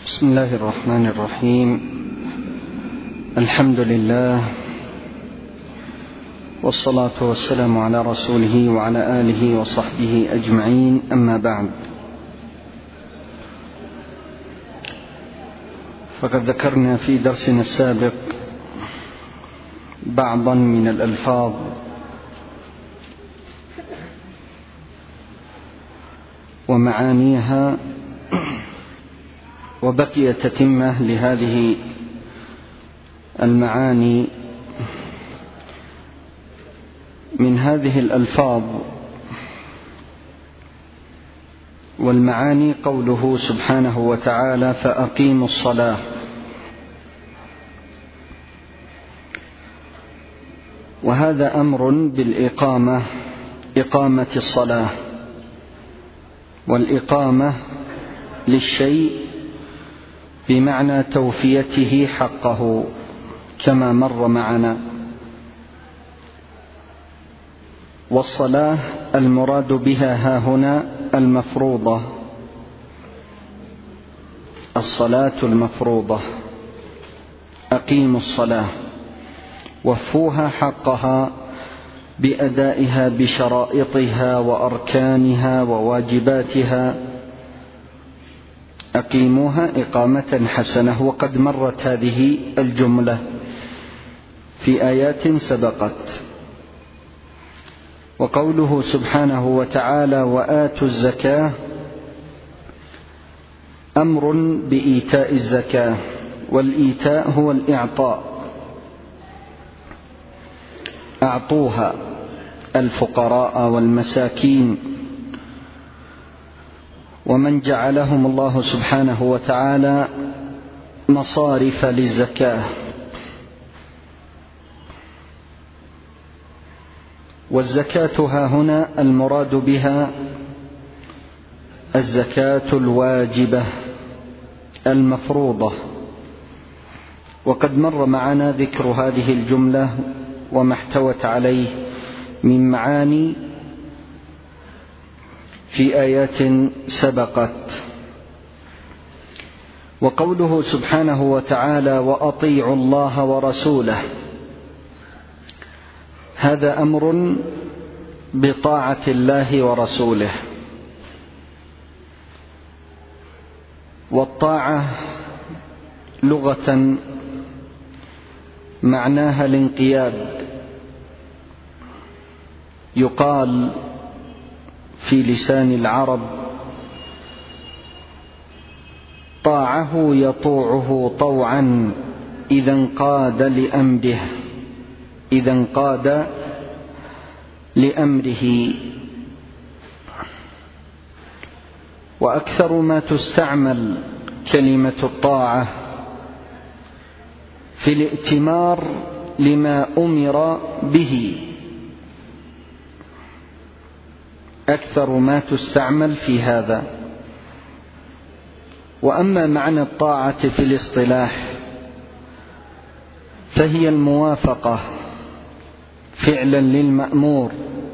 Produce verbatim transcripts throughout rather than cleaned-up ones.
بسم الله الرحمن الرحيم. الحمد لله والصلاة والسلام على رسوله وعلى آله وصحبه أجمعين، أما بعد، فقد ذكرنا في درسنا السابق بعضا من الألفاظ ومعانيها، وبقي تتمة لهذه المعاني. من هذه الألفاظ والمعاني قوله سبحانه وتعالى: فأقيموا الصلاة. وهذا أمر بالإقامة، إقامة الصلاة، والإقامة للشيء بمعنى توفيته حقه كما مر معنا. والصلاة المراد بها هاهنا المفروضة، الصلاة المفروضة. أقيموا الصلاة، وفوها حقها بأدائها بشرائطها وأركانها وواجباتها. أقيموها إقامة حسنة. وقد مرت هذه الجملة في آيات سبقت. وقوله سبحانه وتعالى: وآتوا الزكاة، أمر بإيتاء الزكاة، والإيتاء هو الإعطاء. أعطوها الفقراء والمساكين ومن جعلهم الله سبحانه وتعالى مصارف للزكاة. والزكاة ها هنا المراد بها الزكاة الواجبة المفروضة. وقد مر معنا ذكر هذه الجملة وما احتوت عليه من معاني في آيات سبقت. وقوله سبحانه وتعالى: وأطيعوا الله ورسوله، هذا أمر بطاعة الله ورسوله. والطاعة لغة معناها الانقياد. يقال في لسان العرب: طاعه يطوعه طوعا إذا انقاد لأمره، إذا انقاد لأمره. وأكثر ما تستعمل كلمة الطاعة في الائتمار لما أمر به، أكثر ما تستعمل في هذا. وأما معنى الطاعة في الاصطلاح فهي الموافقة فعلا للمأمور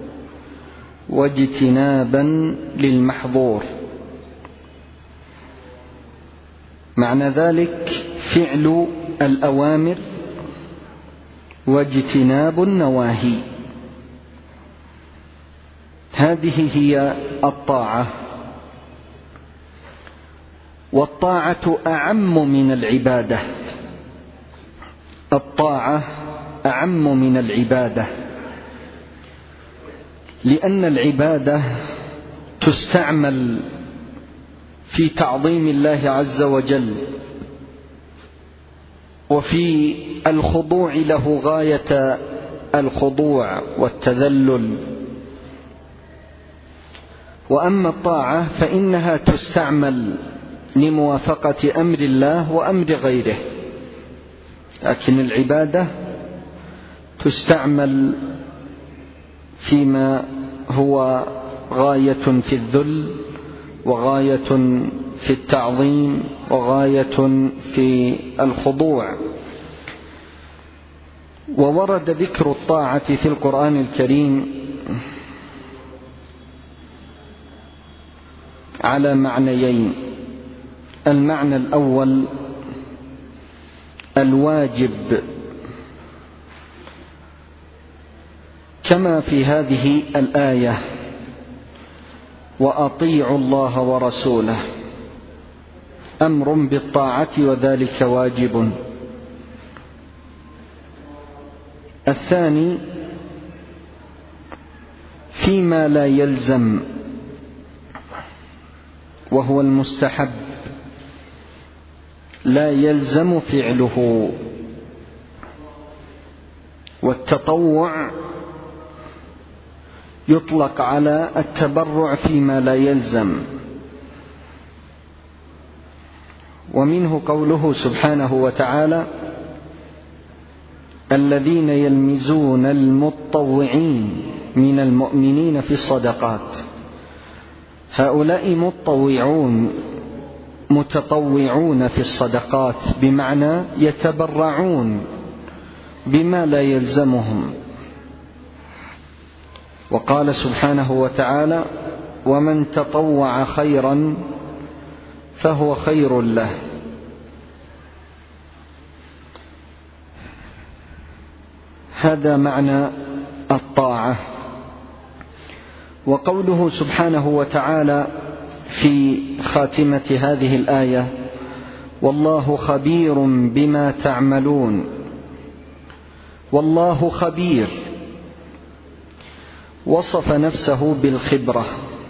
واجتنابا للمحظور. معنى ذلك فعل الأوامر واجتناب النواهي. هذه هي الطاعة. والطاعة أعم من العبادة، الطاعة أعم من العبادة، لأن العبادة تستعمل في تعظيم الله عز وجل وفي الخضوع له غاية الخضوع والتذلل. وأما الطاعة فإنها تستعمل لموافقة أمر الله وأمر غيره، لكن العبادة تستعمل فيما هو غاية في الذل، وغاية في التعظيم، وغاية في الخضوع. وورد ذكر الطاعة في القرآن الكريم على معنيين: المعنى الأول الواجب، كما في هذه الآية: وأطيعوا الله ورسوله، أمر بالطاعة وذلك واجب. الثاني فيما لا يلزم، وهو المستحب، لا يلزم فعله. والتطوع يطلق على التبرع فيما لا يلزم. ومنه قوله سبحانه وتعالى: الذين يلمزون المتطوعين من المؤمنين في الصدقات. هؤلاء متطوعون متطوعون في الصدقات، بمعنى يتبرعون بما لا يلزمهم. وقال سبحانه وتعالى: ومن تطوع خيرا فهو خير له. هذا معنى الطاعة. وقوله سبحانه وتعالى في خاتمة هذه الآية: والله خبير بما تعملون. والله خبير، وصف نفسه بالخبرة.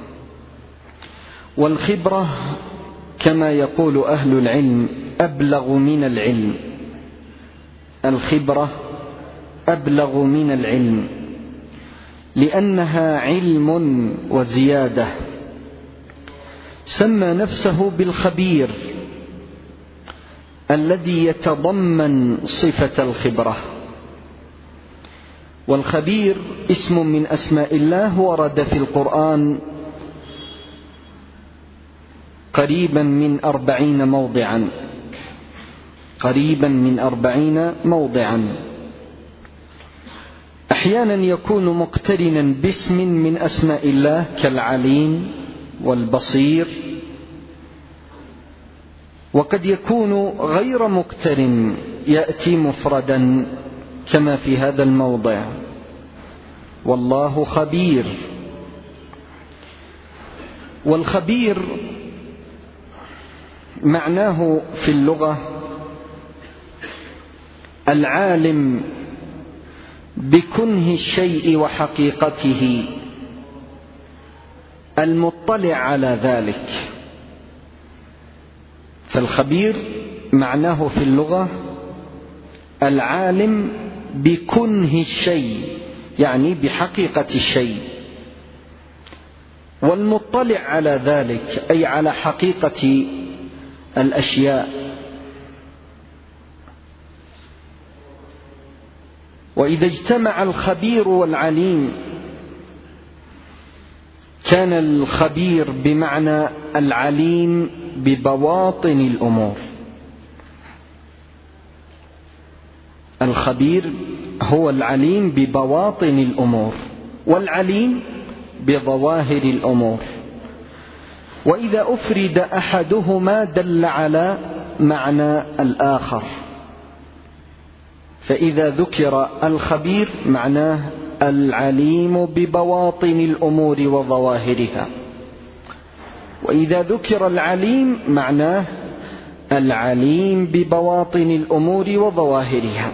والخبرة كما يقول أهل العلم أبلغ من العلم. الخبرة أبلغ من العلم، لأنها علم وزيادة. سمى نفسه بالخبير الذي يتضمن صفة الخبرة. والخبير اسم من أسماء الله، ورد في القرآن قريبا من أربعين موضعا قريبا من أربعين موضعا. أحيانا يكون مقترنا باسم من أسماء الله كالعليم والبصير، وقد يكون غير مقترن، يأتي مفردا كما في هذا الموضع: والله خبير. والخبير معناه في اللغة العالم بكنه الشيء وحقيقته، المطلع على ذلك. فالخبير معناه في اللغة العالم بكنه الشيء، يعني بحقيقة الشيء، والمطلع على ذلك أي على حقيقة الأشياء. وإذا اجتمع الخبير والعليم كان الخبير بمعنى العليم ببواطن الأمور. الخبير هو العليم ببواطن الأمور، والعليم بظواهر الأمور. وإذا أفرد أحدهما دل على معنى الآخر. فإذا ذكر الخبير معناه العليم ببواطن الأمور وظواهرها، وإذا ذكر العليم معناه العليم ببواطن الأمور وظواهرها.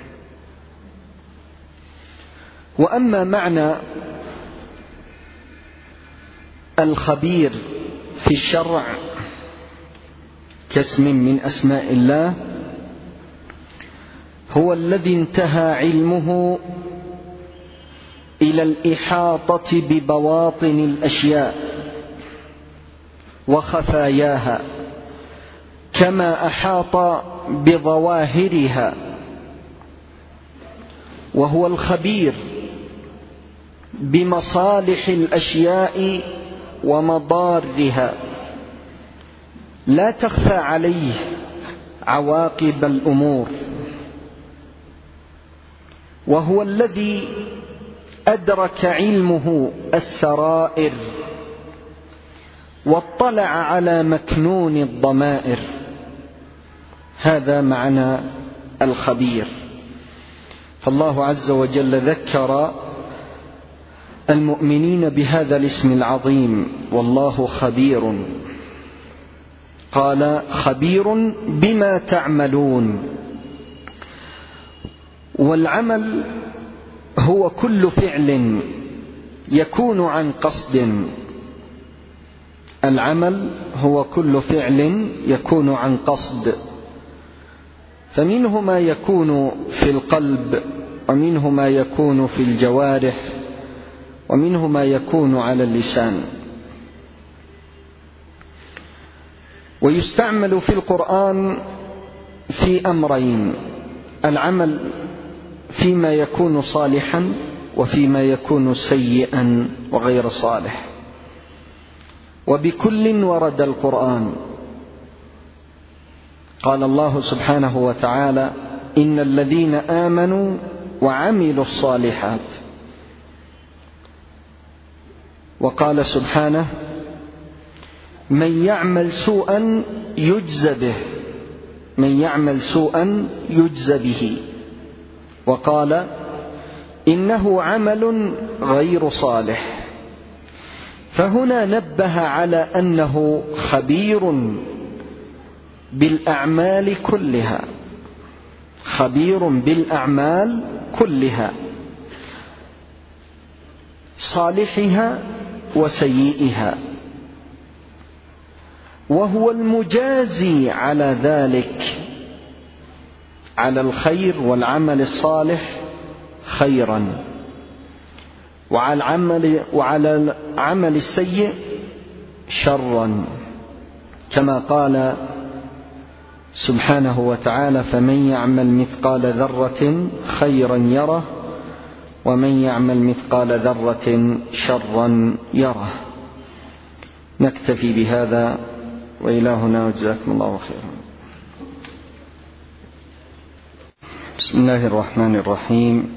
وأما معنى الخبير في الشرع كاسم من أسماء الله، هو الذي انتهى علمه إلى الإحاطة ببواطن الأشياء وخفاياها، كما أحاط بظواهرها. وهو الخبير بمصالح الأشياء ومضارها، لا تخفى عليه عواقب الأمور. وهو الذي أدرك علمه السرائر واطلع على مكنون الضمائر. هذا معنى الخبير. فالله عز وجل ذكر المؤمنين بهذا الاسم العظيم، والله خبير. قال خبير بما تعملون. والعمل هو كل فعل يكون عن قصد. العمل هو كل فعل يكون عن قصد، فمنه ما يكون في القلب، ومنه ما يكون في الجوارح، ومنه ما يكون على اللسان. ويستعمل في القرآن في أمرين: العمل فيما يكون صالحا، وفيما يكون سيئا وغير صالح. وبكل ورد القرآن. قال الله سبحانه وتعالى: إن الذين آمنوا وعملوا الصالحات. وقال سبحانه: من يعمل سوءا يجز به، من يعمل سوءا يجز به. وقال: إنه عمل غير صالح. فهنا نبه على أنه خبير بالأعمال كلها، خبير بالأعمال كلها، صالحها وسيئها، وهو المجازي على ذلك، على الخير والعمل الصالح خيرا، وعلى العمل, وعلى العمل السيء شرا، كما قال سبحانه وتعالى: فمن يعمل مثقال ذرة خيرا يره، ومن يعمل مثقال ذرة شرا يره. نكتفي بهذا، وإلهنا وجزاكم الله خيرا. بسم الله الرحمن الرحيم.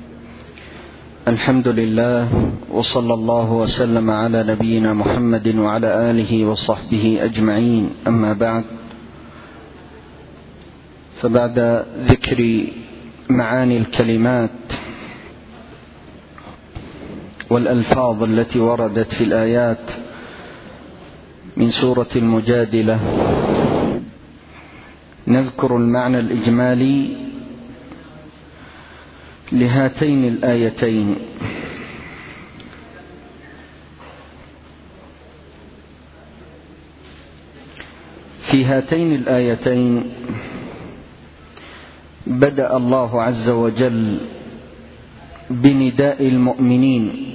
الحمد لله، وصلى الله وسلم على نبينا محمد وعلى آله وصحبه أجمعين. أما بعد، فبعد ذكر معاني الكلمات والألفاظ التي وردت في الآيات من سورة المجادلة، نذكر المعنى الإجمالي لهاتين الآيتين. في هاتين الآيتين بدأ الله عز وجل بنداء المؤمنين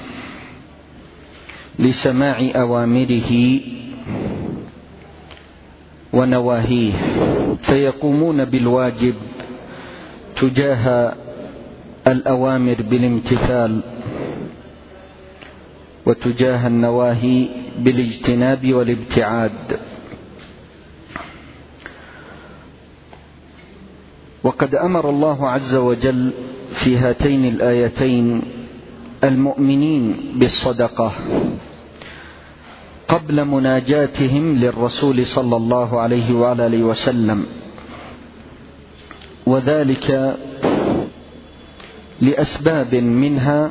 لسماع أوامره ونواهيه، فيقومون بالواجب تجاه الأوامر بالامتثال، وتجاه النواهي بالاجتناب والابتعاد. وقد أمر الله عز وجل في هاتين الآيتين المؤمنين بالصدقة قبل مناجاتهم للرسول صلى الله عليه وآله وسلم، وذلك لأسباب، منها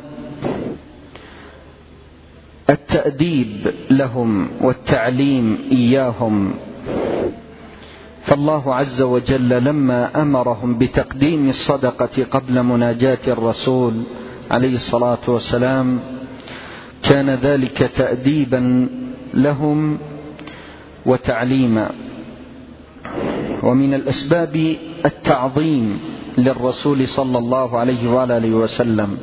التأديب لهم والتعليم إياهم. فالله عز وجل لما أمرهم بتقديم الصدقة قبل مناجاة الرسول عليه الصلاة والسلام كان ذلك تأديبا لهم وتعليما. ومن الأسباب التعظيم للرسول صلى الله عليه وآله وسلم،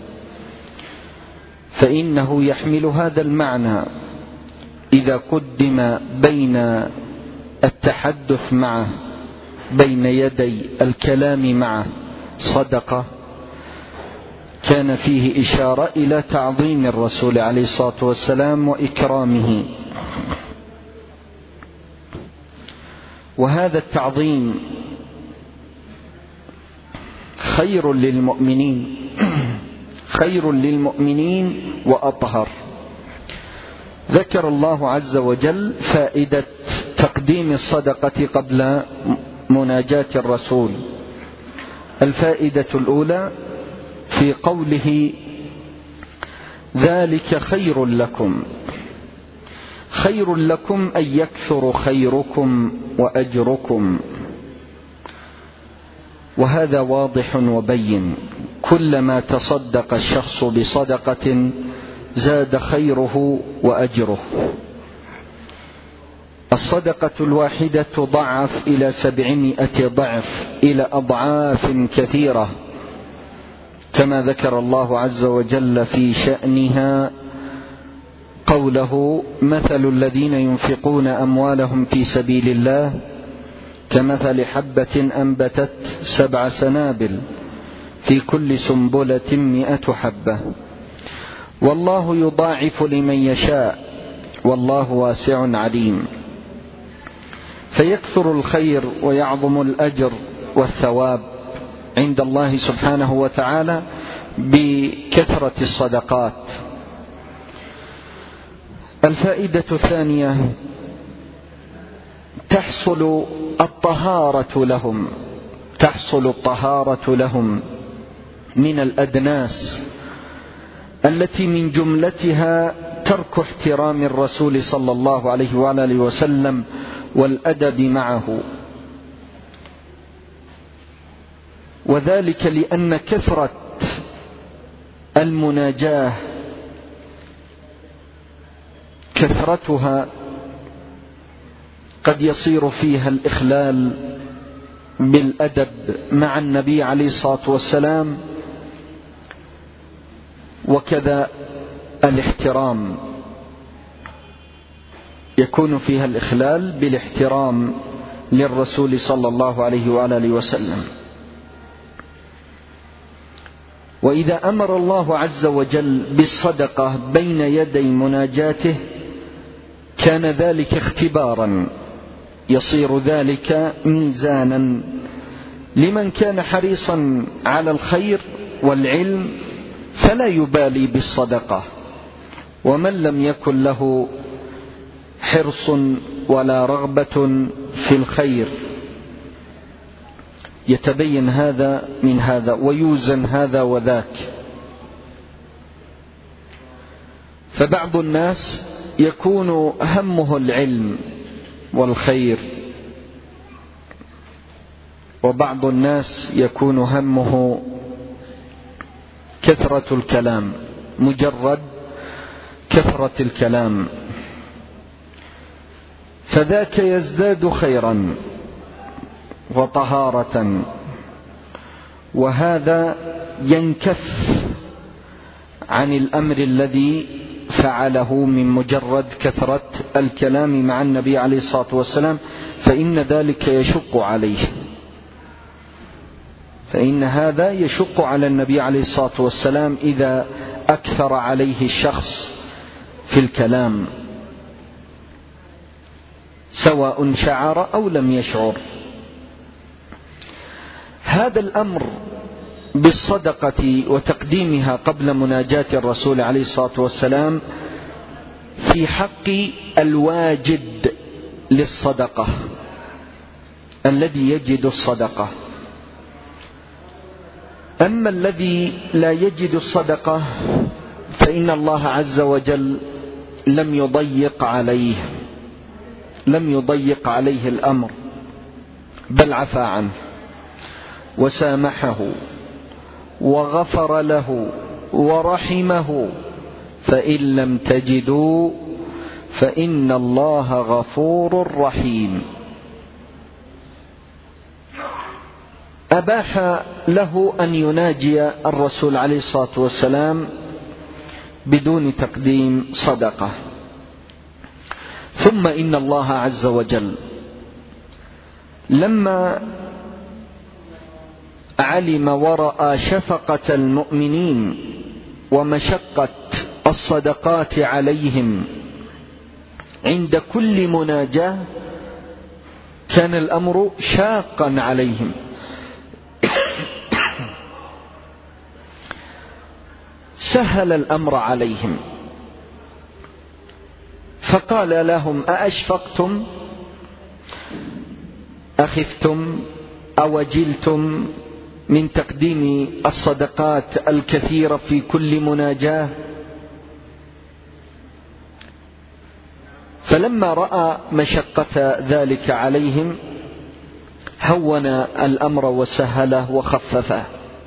فإنه يحمل هذا المعنى إذا قدم بين التحدث معه، بين يدي الكلام معه صدقة، كان فيه إشارة إلى تعظيم الرسول عليه الصلاة والسلام وإكرامه. وهذا التعظيم خير للمؤمنين، خير للمؤمنين وأطهر. ذكر الله عز وجل فائدة تقديم الصدقة قبل مناجاة الرسول. الفائدة الأولى في قوله ذلك خير لكم، خير لكم أن يكثر خيركم وأجركم، وهذا واضح وبين. كلما تصدق الشخص بصدقة زاد خيره وأجره. الصدقة الواحدة تضعف إلى سبعمائة ضعف، إلى أضعاف كثيرة، كما ذكر الله عز وجل في شأنها قوله مثل الذين ينفقون أموالهم في سبيل الله كمثل حبة أنبتت سبع سنابل في كل سنبلة مئة حبة والله يضاعف لمن يشاء والله واسع عليم. فيكثر الخير ويعظم الأجر والثواب عند الله سبحانه وتعالى بكثرة الصدقات. الفائدة الثانية تحصل الطهارة لهم، تحصل الطهارة لهم من الأدناس التي من جملتها ترك احترام الرسول صلى الله عليه وآله وسلم والأدب معه، وذلك لأن كثرة المناجاة كثرتها قد يصير فيها الإخلال بالأدب مع النبي عليه الصلاة والسلام، وكذا الاحترام يكون فيها الإخلال بالاحترام للرسول صلى الله عليه وآله وسلم. وإذا أمر الله عز وجل بالصدقة بين يدي مناجاته كان ذلك اختبارا، يصير ذلك ميزانا لمن كان حريصا على الخير والعلم فلا يبالي بالصدقة، ومن لم يكن له حرص ولا رغبة في الخير يتبين هذا من هذا ويوزن هذا وذاك. فبعض الناس يكون همه العلم والخير، وبعض الناس يكون همه كثرة الكلام، مجرد كثرة الكلام، فذاك يزداد خيرا وطهارة، وهذا ينكف عن الأمر الذي فعله من مجرد كثرة الكلام مع النبي عليه الصلاة والسلام، فإن ذلك يشق عليه، فإن هذا يشق على النبي عليه الصلاة والسلام إذا أكثر عليه الشخص في الكلام سواء شعر أو لم يشعر. هذا الأمر بالصدقة وتقديمها قبل مناجاة الرسول عليه الصلاة والسلام في حق الواجد للصدقة الذي يجد الصدقة. أما الذي لا يجد الصدقة فإن الله عز وجل لم يضيق عليه لم يضيق عليه الأمر، بل عفى عنه وسامحه وغفر له ورحمه. فإن لم تجدوا فإن الله غفور رحيم. أباح له أن يناجي الرسول عليه الصلاة والسلام بدون تقديم صدقة. ثم إن الله عز وجل لما علم ورأى شفقة المؤمنين ومشقة الصدقات عليهم عند كل مناجاة كان الأمر شاقا عليهم، سهل الأمر عليهم فقال لهم: أأشفقتم أخفتم أوجلتم من تقديم الصدقات الكثيرة في كل مناجاة؟ فلما رأى مشقة ذلك عليهم هون الأمر وسهله وخففه،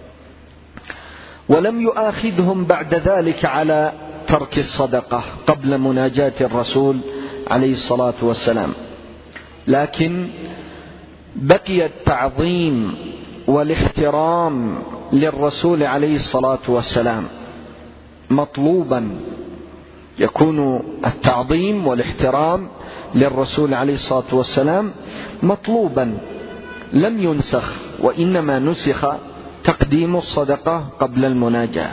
ولم يؤاخذهم بعد ذلك على ترك الصدقة قبل مناجاة الرسول عليه الصلاة والسلام، لكن بقي التعظيم والاحترام للرسول عليه الصلاة والسلام مطلوبا. يكون التعظيم والاحترام للرسول عليه الصلاة والسلام مطلوبا، لم ينسخ، وإنما نسخ تقديم الصدقة قبل المناجاة.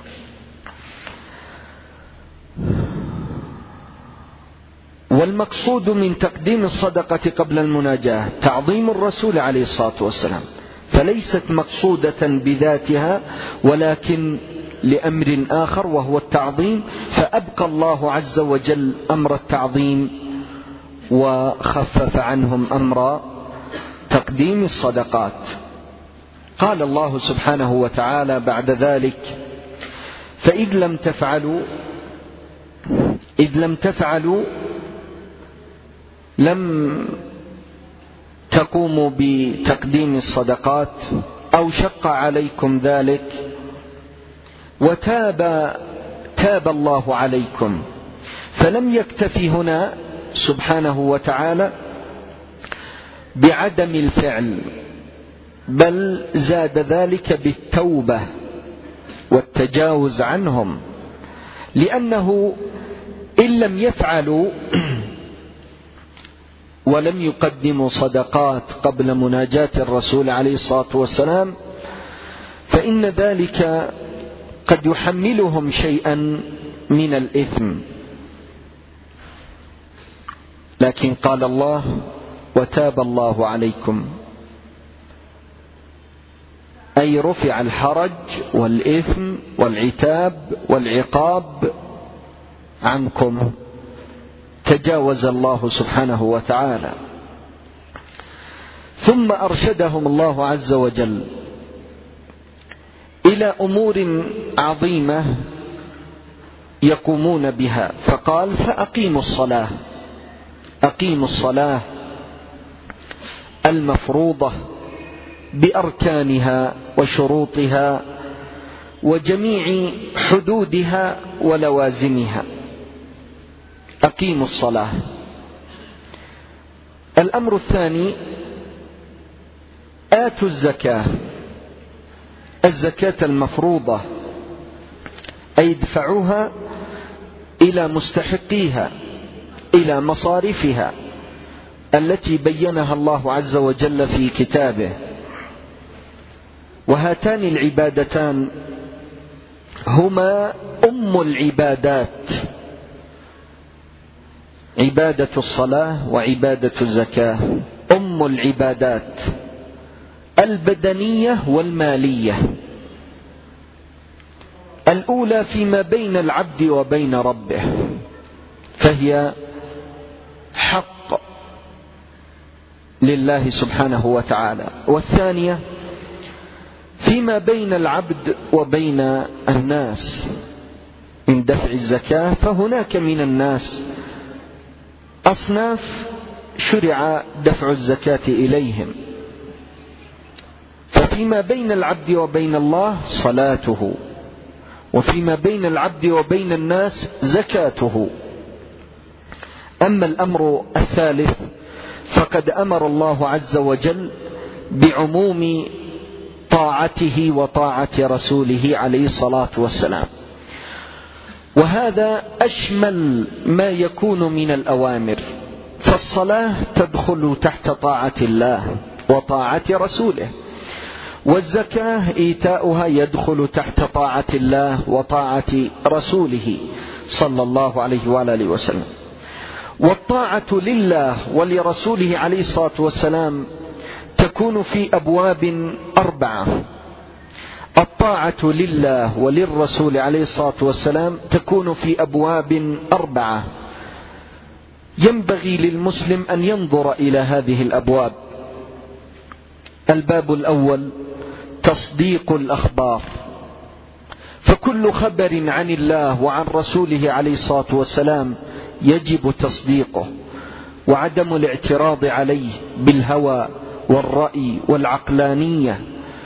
والمقصود من تقديم الصدقة قبل المناجاة تعظيم الرسول عليه الصلاة والسلام، فليست مقصودة بذاتها ولكن لأمر آخر وهو التعظيم، فأبقى الله عز وجل أمر التعظيم وخفف عنهم أمر تقديم الصدقات. قال الله سبحانه وتعالى بعد ذلك: فإذ لم تفعلوا إذ لم تفعلوا لم تقوموا بتقديم الصدقات أو شق عليكم ذلك، وتاب تاب الله عليكم. فلم يكتفي هنا سبحانه وتعالى بعدم الفعل، بل زاد ذلك بالتوبة والتجاوز عنهم، لأنه إن لم يفعلوا ولم يقدموا صدقات قبل مناجاة الرسول عليه الصلاة والسلام فإن ذلك قد يحملهم شيئا من الإثم. لكن قال الله: وتاب الله عليكم، أي رفع الحرج والإثم والعتاب والعقاب عنكم، تجاوز الله سبحانه وتعالى. ثم أرشدهم الله عز وجل إلى أمور عظيمة يقومون بها، فقال: فأقيموا الصلاة أقيموا الصلاة المفروضة بأركانها وشروطها وجميع حدودها ولوازمها. أقيموا الصلاة. الأمر الثاني: آتوا الزكاة الزكاة المفروضة، أي ادفعوها إلى مستحقيها، إلى مصارفها التي بينها الله عز وجل في كتابه. وهاتان العبادتان هما أم العبادات، عبادة الصلاة وعبادة الزكاة، أم العبادات البدنية والمالية. الأولى فيما بين العبد وبين ربه، فهي حق لله سبحانه وتعالى، والثانية فيما بين العبد وبين الناس من دفع الزكاة. فهناك من الناس أصناف شرع دفع الزكاة إليهم، ففيما بين العبد وبين الله صلاته، وفيما بين العبد وبين الناس زكاته. أما الأمر الثالث فقد أمر الله عز وجل بعموم طاعته وطاعة رسوله عليه الصلاة والسلام، وهذا أشمل ما يكون من الأوامر. فالصلاة تدخل تحت طاعة الله وطاعة رسوله، والزكاة إيتاؤها يدخل تحت طاعة الله وطاعة رسوله صلى الله عليه وآله وسلم. والطاعة لله ولرسوله عليه الصلاة والسلام تكون في أبواب أربعة. الطاعة لله وللرسول عليه الصلاة والسلام تكون في أبواب أربعة. ينبغي للمسلم أن ينظر إلى هذه الأبواب. الباب الأول تصديق الأخبار، فكل خبر عن الله وعن رسوله عليه الصلاة والسلام يجب تصديقه وعدم الاعتراض عليه بالهوى والرأي والعقلانية،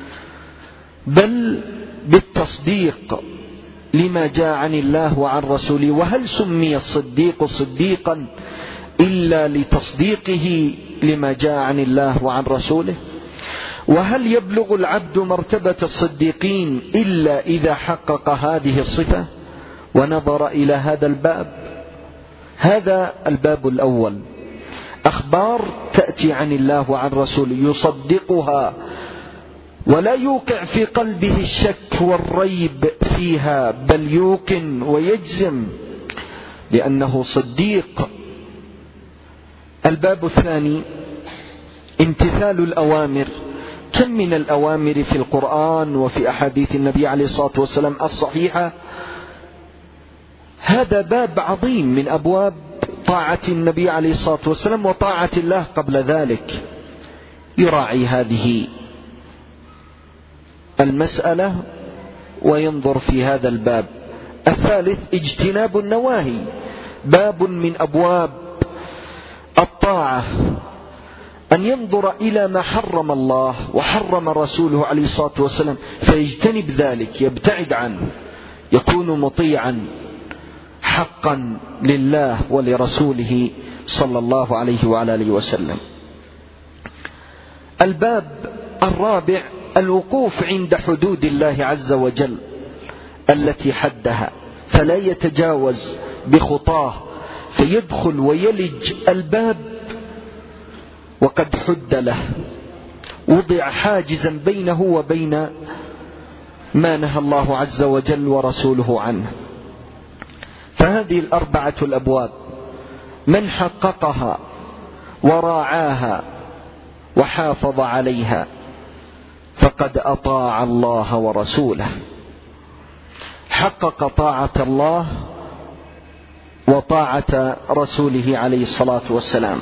بل بالتصديق لما جاء عن الله وعن رسوله. وهل سمي الصديق صديقا إلا لتصديقه لما جاء عن الله وعن رسوله؟ وهل يبلغ العبد مرتبة الصديقين إلا إذا حقق هذه الصفة ونظر إلى هذا الباب؟ هذا الباب الأول، أخبار تأتي عن الله وعن رسوله يصدقها ولا يوقع في قلبه الشك والريب فيها، بل يوقن ويجزم لأنه صديق. الباب الثاني امتثال الأوامر. كم من الأوامر في القرآن وفي أحاديث النبي عليه الصلاة والسلام الصحيحة. هذا باب عظيم من أبواب طاعة النبي عليه الصلاة والسلام وطاعة الله قبل ذلك، يراعي هذه المسألة وينظر في هذا الباب. الثالث اجتناب النواهي، باب من أبواب الطاعة، أن ينظر إلى ما حرم الله وحرم رسوله عليه الصلاة والسلام فيجتنب ذلك، يبتعد عنه، يكون مطيعا حقا لله ولرسوله صلى الله عليه وعلى آله وسلم. الباب الرابع الوقوف عند حدود الله عز وجل التي حدها، فلا يتجاوز بخطاه فيدخل ويلج الباب وقد حد له، وضع حاجزا بينه وبين ما نهى الله عز وجل ورسوله عنه. فهذه الأربعة الأبواب من حققها وراعاها وحافظ عليها فقد أطاع الله ورسوله، حقق طاعة الله وطاعة رسوله عليه الصلاة والسلام.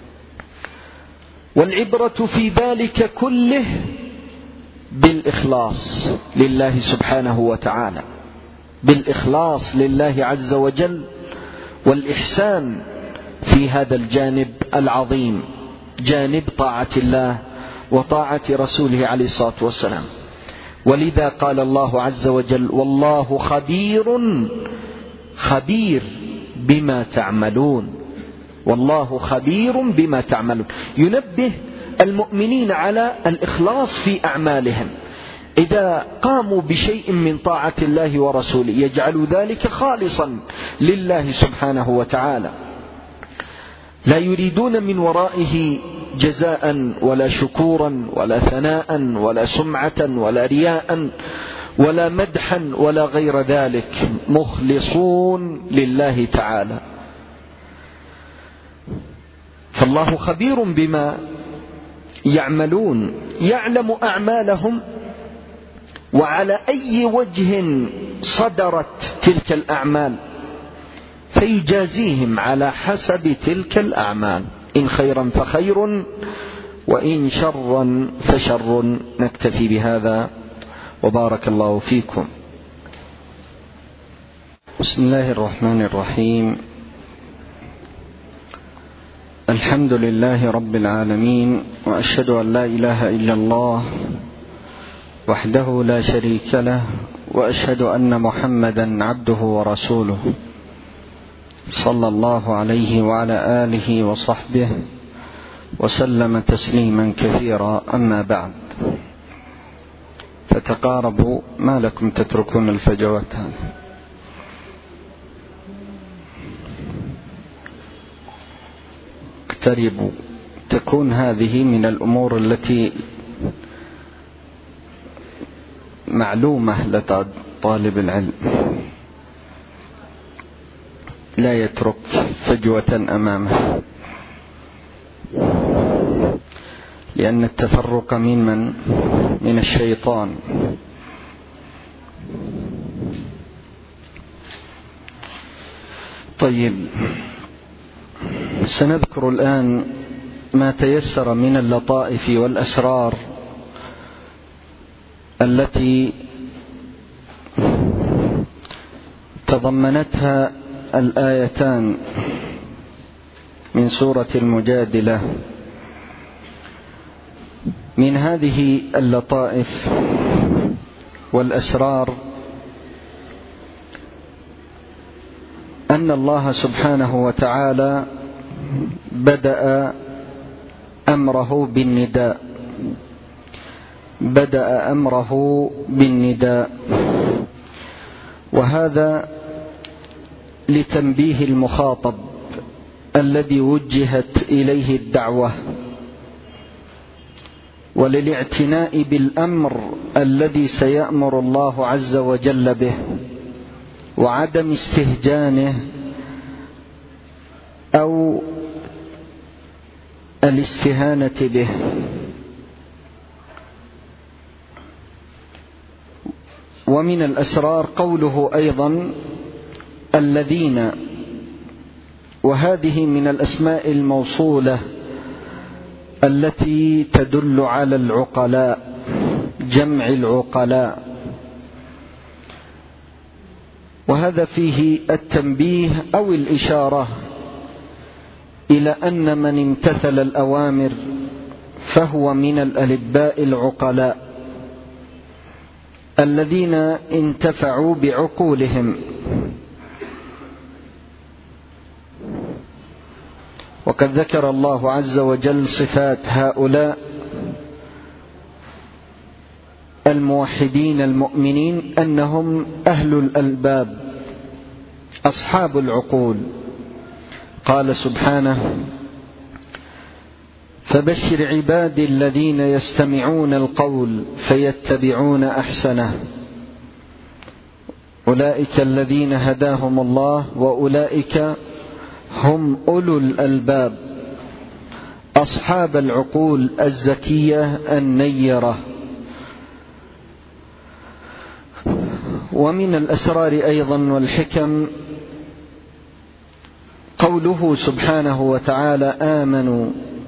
والعبرة في ذلك كله بالإخلاص لله سبحانه وتعالى، بالإخلاص لله عز وجل والإحسان في هذا الجانب العظيم، جانب طاعة الله وطاعة رسوله عليه الصلاة والسلام. ولذا قال الله عز وجل والله خبير خبير بما تعملون، والله خبير بما تعملون، ينبه المؤمنين على الإخلاص في أعمالهم. إذا قاموا بشيء من طاعة الله ورسوله يجعل ذلك خالصا لله سبحانه وتعالى، لا يريدون من ورائه جزاء ولا شكورا ولا ثناء ولا سمعة ولا رياء ولا مدحا ولا غير ذلك، مخلصون لله تعالى. فالله خبير بما يعملون، يعلم أعمالهم وعلى أي وجه صدرت تلك الأعمال فيجازيهم على حسب تلك الأعمال، إن خيرا فخير وإن شرا فشر. نكتفي بهذا وبارك الله فيكم. بسم الله الرحمن الرحيم. الحمد لله رب العالمين، وأشهد أن لا إله إلا الله وحده لا شريك له، وأشهد أن محمدا عبده ورسوله صلى الله عليه وعلى آله وصحبه وسلم تسليما كثيرا. أما بعد، فتقاربوا، ما لكم تتركون الفجوات هذه؟ اقتربوا. تكون هذه من الأمور التي معلومة لطالب العلم، لا يترك فجوة أمامه، لأن التفرق من من من الشيطان. طيب، سنذكر الآن ما تيسر من اللطائف والأسرار التي تضمنتها الآيتان من سورة المجادلة. من هذه اللطائف والأسرار أن الله سبحانه وتعالى بدأ أمره بالنداء بدأ أمره بالنداء وهذا لتنبيه المخاطب الذي وجهت إليه الدعوة، وللاعتناء بالأمر الذي سيأمر الله عز وجل به، وعدم استهجانه أو الاستهانة به. ومن الأسرار قوله أيضا الذين، وهذه من الأسماء الموصولة التي تدل على العقلاء، جمع العقلاء، وهذا فيه التنبيه أو الإشارة إلى أن من امتثل الأوامر فهو من الألباء العقلاء الذين انتفعوا بعقولهم. وقد ذكر الله عز وجل صفات هؤلاء الموحدين المؤمنين أنهم أهل الألباب أصحاب العقول. قال سبحانه: فبشر عبادي الذين يستمعون القول فيتبعون أحسنه أولئك الذين هداهم الله وأولئك هم أولو الألباب أصحاب العقول الزكية النيرة. ومن الأسرار أيضا والحكم قوله سبحانه وتعالى آمنوا،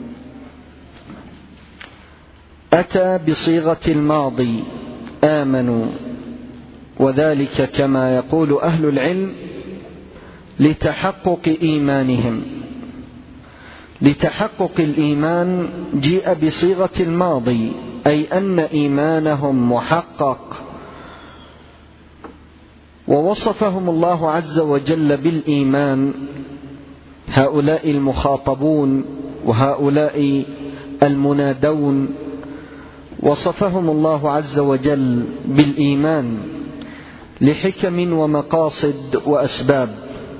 أتى بصيغة الماضي آمنوا، وذلك كما يقول أهل العلم لتحقق إيمانهم. لتحقق الإيمان جيء بصيغة الماضي، أي أن إيمانهم محقق، ووصفهم الله عز وجل بالإيمان هؤلاء المخاطبون وهؤلاء المنادون، وصفهم الله عز وجل بالإيمان لحكم ومقاصد وأسباب.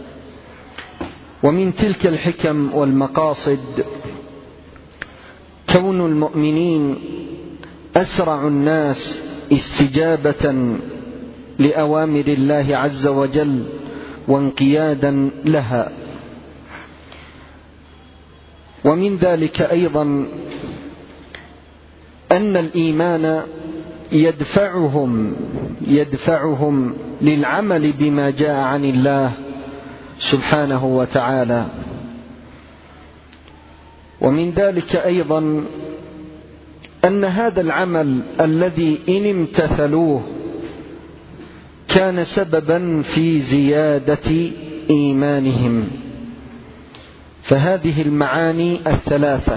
ومن تلك الحكم والمقاصد كون المؤمنين أسرع الناس استجابة لأوامر الله عز وجل وانقيادا لها. ومن ذلك أيضا أن الإيمان يدفعهم يدفعهم للعمل بما جاء عن الله سبحانه وتعالى. ومن ذلك أيضا أن هذا العمل الذي إن امتثلوه كان سببا في زيادة إيمانهم. فهذه المعاني الثلاثة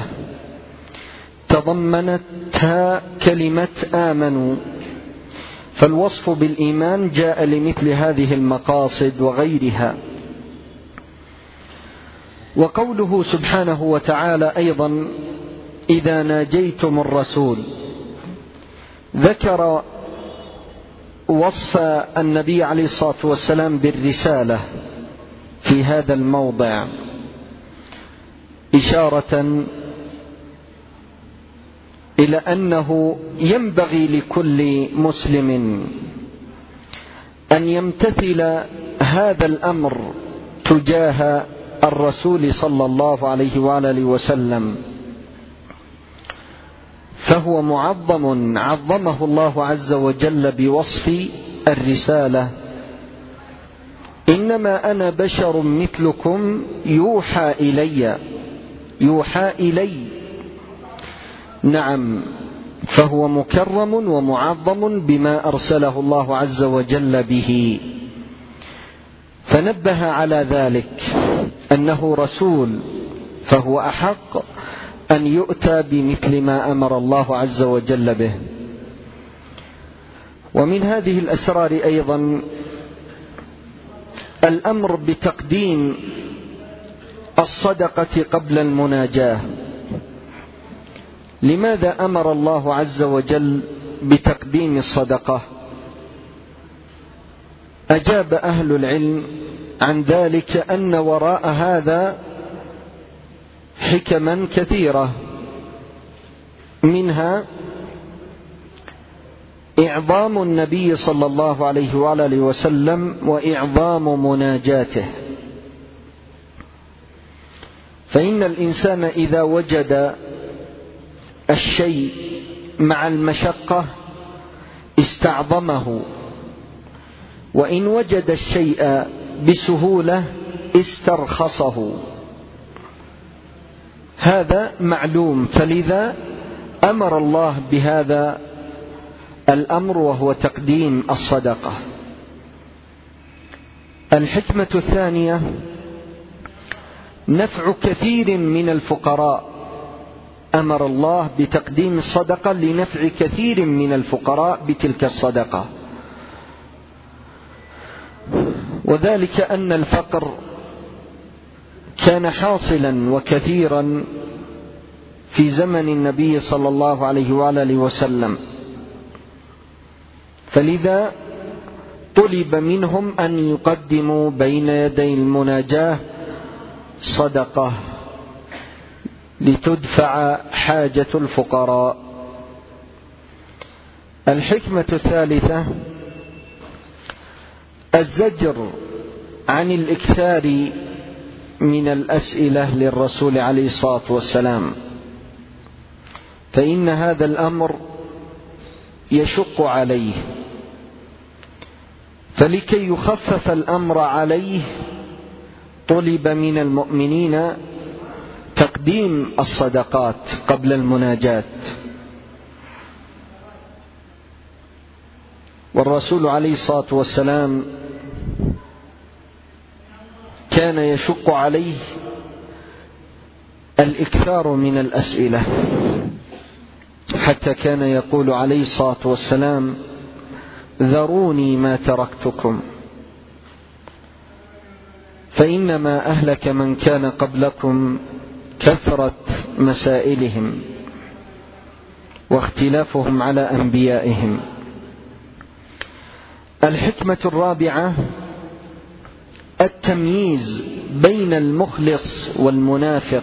تضمنتها كلمة آمنوا، فالوصف بالإيمان جاء لمثل هذه المقاصد وغيرها. وقوله سبحانه وتعالى أيضا إذا ناجيتم الرسول، ذكر وصف النبي عليه الصلاة والسلام بالرسالة في هذا الموضع إشارة إلى أنه ينبغي لكل مسلم أن يمتثل هذا الأمر تجاه الرسول صلى الله عليه وآله وسلم، فهو معظم عظمه الله عز وجل بوصف الرسالة. إن إنما أنا بشر مثلكم يوحى إلي يوحى إلي نعم، فهو مكرم ومعظم بما أرسله الله عز وجل به. فنبه على ذلك أنه رسول، فهو أحق أن يؤتى بمثل ما أمر الله عز وجل به. ومن هذه الأسرار أيضا الأمر بتقديم الصدقة قبل المناجاة. لماذا أمر الله عز وجل بتقديم الصدقة؟ أجاب أهل العلم عن ذلك أن وراء هذا حكما كثيرة، منها إعظام النبي صلى الله عليه وآله وسلم وإعظام مناجاته. فإن الإنسان إذا وجد الشيء مع المشقة استعظمه، وإن وجد الشيء بسهولة استرخصه، هذا معلوم. فلذا أمر الله بهذا الأمر وهو تقديم الصدقة. الحكمة الثانية نفع كثير من الفقراء. أمر الله بتقديم الصدقة لنفع كثير من الفقراء بتلك الصدقة، وذلك أن الفقر كان حاصلا وكثيرا في زمن النبي صلى الله عليه وآله وسلم، فلذا طلب منهم أن يقدموا بين يدي المناجاة صدقة لتدفع حاجة الفقراء. الحكمة الثالثة الزجر عن الإكثار من الأسئلة للرسول عليه الصلاة والسلام، فإن هذا الأمر يشق عليه، فلكي يخفف الأمر عليه طلب من المؤمنين تقديم الصدقات قبل المناجاة. والرسول عليه الصلاة والسلام كان يشق عليه الإكثار من الأسئلة، حتى كان يقول عليه الصلاة والسلام: ذروني ما تركتكم، فإنما أهلك من كان قبلكم كثرة مسائلهم واختلافهم على أنبيائهم. الحكمة الرابعة التمييز بين المخلص والمنافق،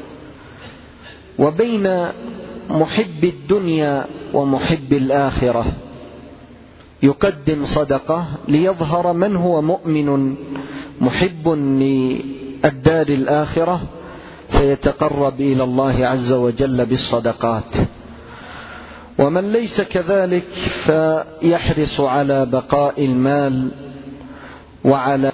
وبين محب الدنيا ومحب الآخرة. يقدم صدقة ليظهر من هو مؤمن محب للدار الآخرة، فيتقرب إلى الله عز وجل بالصدقات. ومن ليس كذلك فيحرص على بقاء المال وعلى